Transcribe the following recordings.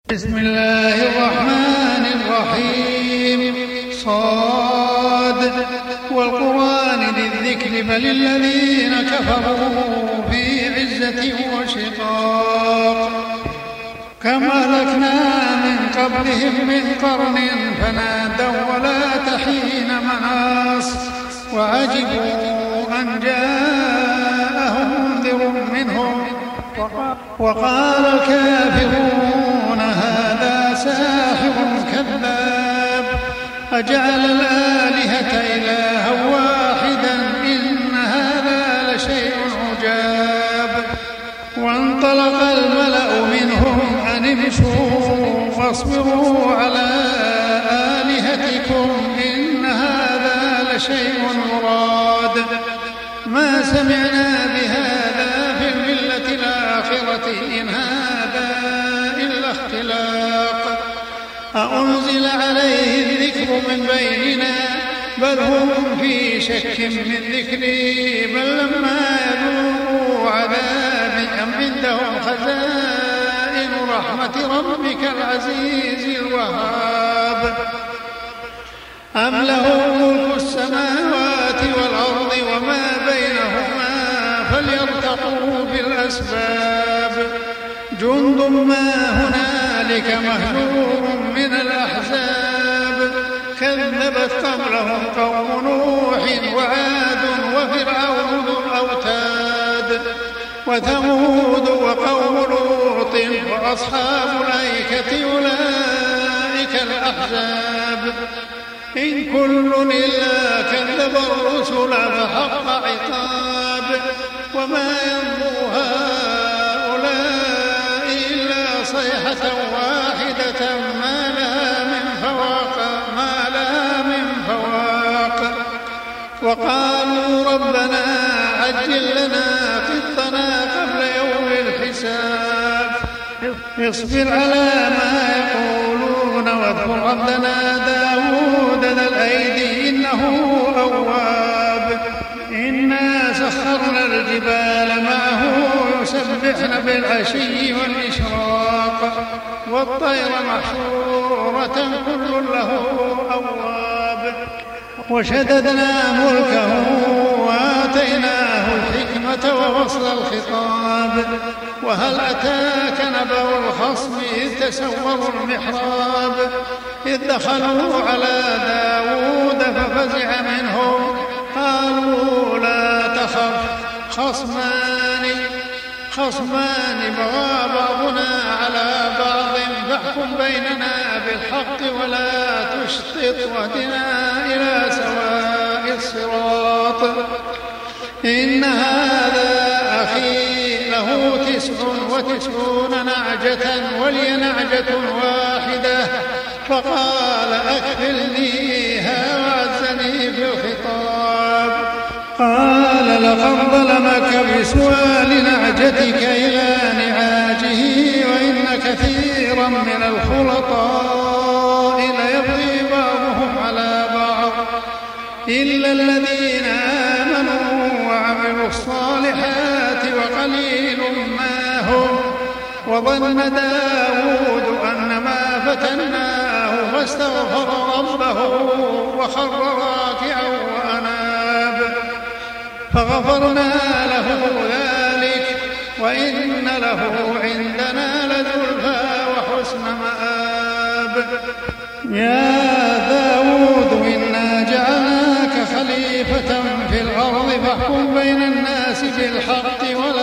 بسم الله الرحمن الرحيم. صاد والقرآن ذي الذكر بل الذين كفروا في عزة وشقاق. كم أهلكنا من قبلهم من قرن فنادوا ولا تحين مناص وعجبوا أن جاءهم منذر منهم وقال الكافرون هذا ساحر كذاب أجعل الآلهة إلها واحدا إن هذا لشيء عجاب. وانطلق الملأ منهم أن امشوا واصبروا على آلهتكم إن هذا لشيء مراد ما سمعنا بهذا في الملة الآخرة إن هذا إلا اختلاق أأنزل عليه الذكر من بيننا بل هم في شك من ذكري بل لما يذوقوا عذابي أم عندهم خزائن رحمة ربك العزيز الوهاب أم لهم ملك السماوات والأرض وما بينهما فليرتقوا بالأسباب جند ما هنالك مهزوم من الأحزاب كذبت قبلهم قوم نوح وعاد وفرعون ذو الأوتاد وثمود وقوم لوط وأصحاب الأيكة أولئك الأحزاب إن كل إلا كذب الرسل فحق عقاب وما ينظر هؤلاء إلا صيحة واحدة ما لها من فواق وقالوا ربنا عجل لنا قطنا قبل يوم الحساب اصبر على ما يقولون واذكر ربنا داود ذا الأيدي إنه أواب إنا سخرنا الجبال معه يسبحن بالعشي والإشراق والطير محشورة كل له أواب وشددنا ملكه وآتيناه الحكمة وفصل الخطاب وهل أتاك نبأ الخصم إذ تسوروا المحراب إذ دخلوا على داود ففزع منهم قالوا لا تخف خصمان بغى بعضنا على بعض فاحكم بيننا بالحق ولا تشطط واهدنا إلى سواء الصراط إن هذا أخي له 99 نعجة ولي نعجة واحدة فقال أكفلنيها وعزني في الخطاب قال لقد ظلمك بسؤال نعجتك إلى نعاجه وإن كثيرا من الخلطاء ليبغي بعضهم على بعض إلا الذين آمنوا وعملوا الصالحات وقليل ما هم وظن داود أنما فتناه فاستغفر ربه وخر راكعا وأناب فغفرنا له ذلك وإن له عندنا لزلفى وحسن مآب يا داود إنا جعلناك خليفة في الأرض فاحكم بين الناس بالحق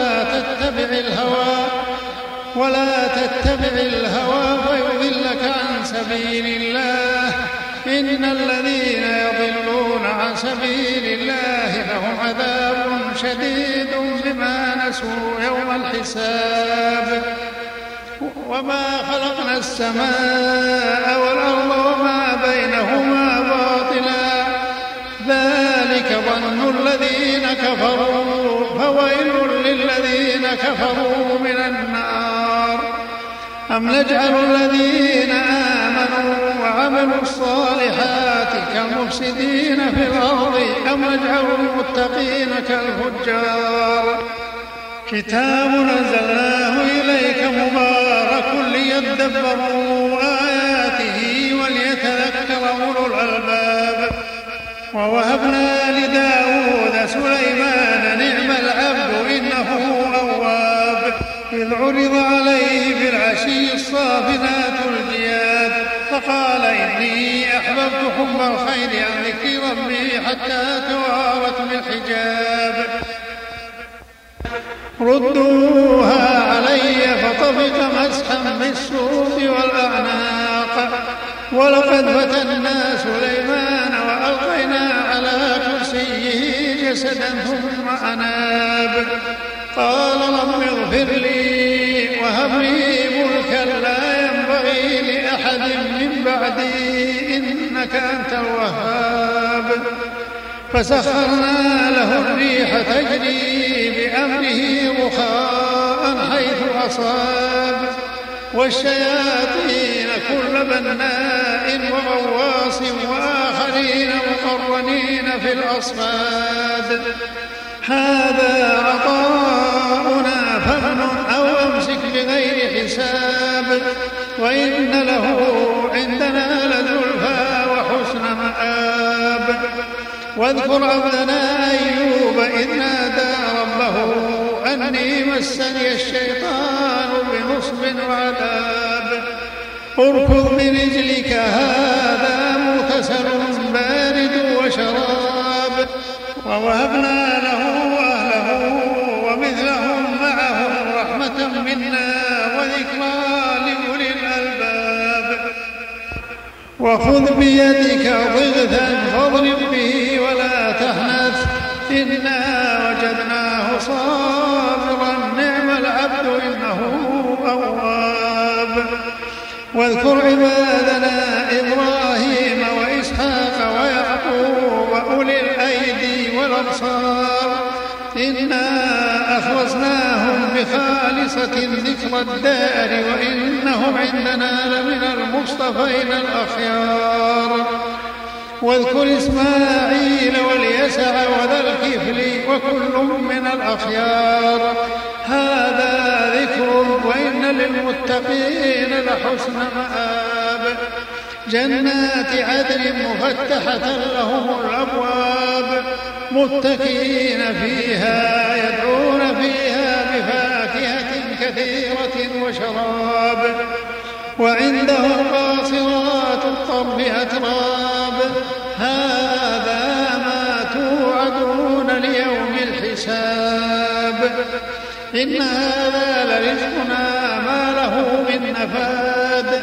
ولا تتبع الهوى فيضلك عن سبيل الله إن الذين يضلون عن سبيل الله لهم عذاب شديد بما نسوا يوم الحساب وما خلقنا السماء والأرض وما بينهما باطلا ذلك ظن الذين كفروا فويل للذين كفروا من النار أم نجعل الذين آمنوا وعملوا الصالحات كالمفسدين في الأرض أم نجعل المتقين كالفجار كتاب أنزلناه إليك مبارك ليدبروا وليدبروا آياته وليتذكر أولو الألباب. ووهبنا لداود سليمان نعم العبد إنه أواب إذ عرض عليه بالعشي الصافنات الجياد فقال إني أحببت حب الخير عن ذكر ربي حتى توارت بالحجاب. ردوها علي فطفق مسحا بالسوق والأعناق. ولقد فتنا سليمان وألقينا على كرسيه جسدا ثم أناب. قال رب اغفر لي وهب لي ملكا لا ينبغي لأحد من بعدي إنك أنت الوهاب. فسخرنا له الريح تجري بأمره رخاء حيث أصاب والشياطين كل بناء وغواص وآخرين مقرنين في الأصفاد. هذا عطاؤنا فامنن أو أمسك بغير حساب وإن له عندنا لزلفى وحسن مآب. واذكر عبدنا أيوب إذ نادى ربه أني مسني الشيطان بنصب وعذاب. اركض برجلك هذا مغتسل بارد وشراب. ووهبنا له أهله ومثلهم معهم رحمة منا وذكرى لأولي الألباب. وخذ بيدك ضغثا فاضرب به ولا تحنث إنا وجدناه صابرا نعم العبد إنه أواب. واذكر عبادنا إبراهيم وإسحاق ويعقوب أولي الأيدي والأبصار إنا أخلصناهم بخالصة ذكر الدار وإنهم عندنا لمن المصطفين الأخيار. واذكر إسماعيل واليسع وذا الكفل وكل من الأخيار. هذا ذكر وإن للمتقين لحسن مآب. جنات عدن مفتحة لهم الأبواب متكئين فيها يدعون فيها بفاكهة كثيرة وشراب. وعندهم قاصرات الطرف أتراب. هذا ما توعدون ليوم الحساب. إن هذا لرزقنا ما له من نفاد.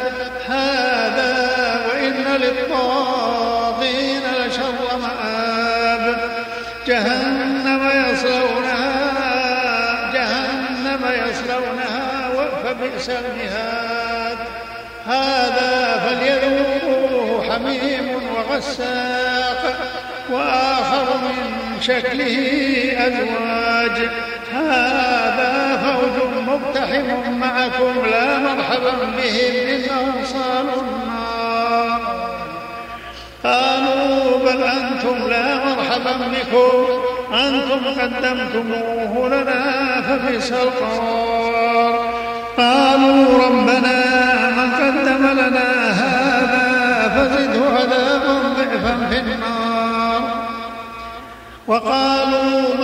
هذا وإن للطاغين لشر مآب. جهنم يصلونها فبئس المهاد. هذا فليذوقوه حميم وغساق وآخر من شكله أزواج. هذا فوج مقتحم معكم لا مرحبا بهم إنهم صالوا النار. قالوا بل أنتم لا مرحبا بكم أنتم قدمتموه لنا فبئس القرار. قالوا ربنا من قدم لنا هذا فزده عذابا ضعفا في النار. وقالوا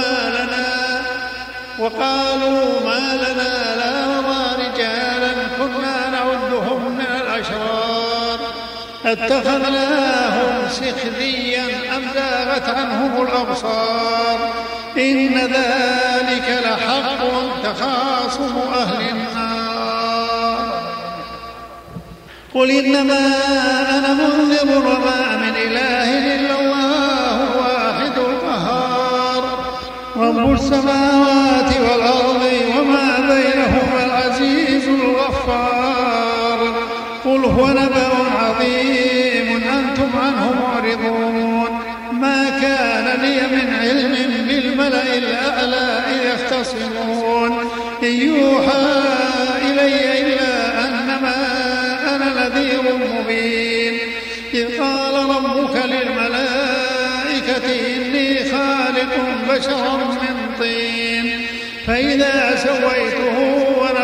ما لنا لا نرى رجالا كنا نعدهم من الأشرار اتخذناهم سخريا أم زاغت عنهم الأبصار. إن ذلك لحق تخاصم أهل النار. قل إنما أنا منذر وما من إله إلا الله الواحد القهار. رب السماوات والأرض وما بينهما العزيز الغفار. قل هو نبأ عظيم أنتم عنه معرضون. ما كان لي من علم بالملأ الأعلى إذ يختصمون. إن يوحى إلي إلا أنما أنا نذير مبين. إذ قال ربك للملائكة إني خالق بشرا من طين فإذا سويته ونفخت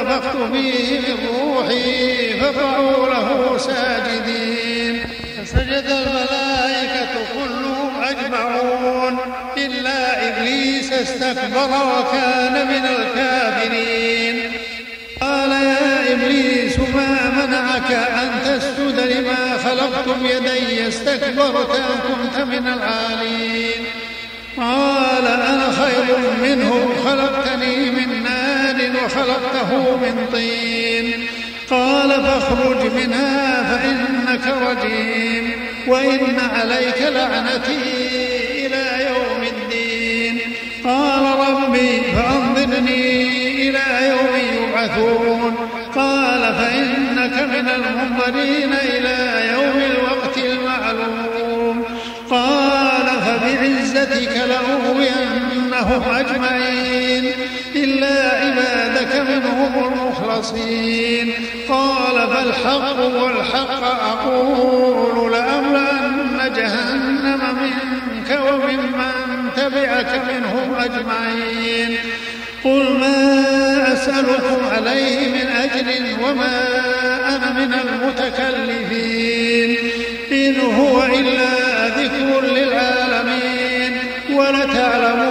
ونفخت فيه من روحي فقعوا له ساجدين. فسجد الملائكة كلهم أجمعون إلا إبليس استكبر وكان من الكافرين. قال يا إبليس ما منعك أن تسجد لما خلقت بيدي استكبرت أم كنت من العالين؟ قال أنا خير منه خلقتني من نار وخلقته من طين. قال فاخرج منها فإنك رجيم وإن عليك لعنتي إلى يوم الدين. قال ربي فأنظرني إلى يوم يبعثون. قال فإنك من المنظرين إلى يوم الوقت المعلوم. قال فبعزتك لأغوينهم أجمعين إلا عبادك منهم المخلصين. قال فالحق والحق أقول لأملأن جهنم منك وممن تبعك منهم أجمعين. قل ما أسألكم عليه من أجر وما أنا من المتكلفين إن هو إلا ذكر للعالمين ولتعلمون